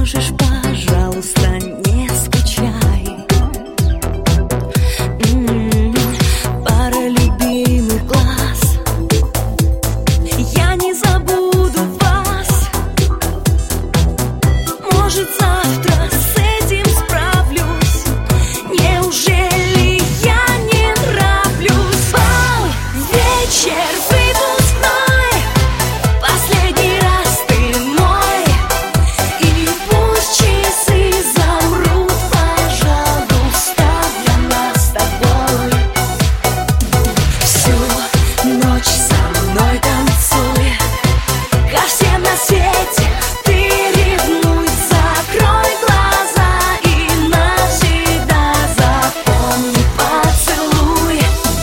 можешь, пожалуйста, не скучай. Пара любимых глаз, я не забуду вас. Может, завтра с этим справлюсь. Неужели я не нравлюсь? Бал, вечер выпускной, последний раз ты мой. И пусть часы замрут, пожалуйста, для нас с тобой. Всю ночь со мной танцуй, ко всем на свете ты ревнуй. Закрой глаза и навсегда запомни поцелуй.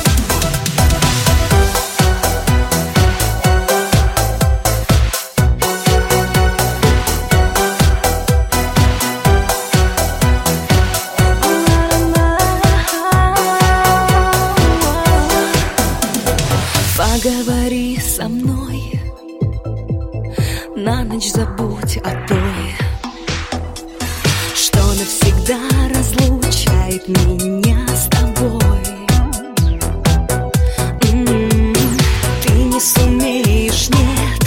Поговори со мной, на ночь забудь о той, что навсегда разлучает меня с тобой. Ты не сумеешь, нет,